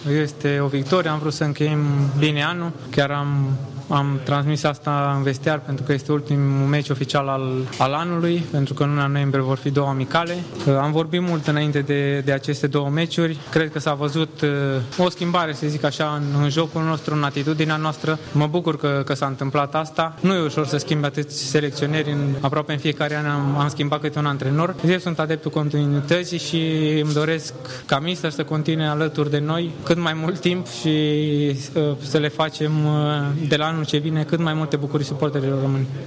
Este o victorie, am vrut să încheiem bine anul, chiar am transmis asta în vestiar pentru că este ultimul meci oficial al anului, pentru că în luna noiembrie vor fi 2 amicale. Am vorbit mult înainte de aceste 2 meciuri. Cred că s-a văzut o schimbare, să zic așa, în jocul nostru, în atitudinea noastră. Mă bucur că s-a întâmplat asta. Nu e ușor să schimbi atâți selecționeri, aproape în fiecare an am schimbat câte un antrenor. Eu sunt adeptul continuității și îmi doresc ca mister să continue alături de noi cât mai mult timp și să le facem de la anul ce vine cât mai multe bucurii suporterilor români.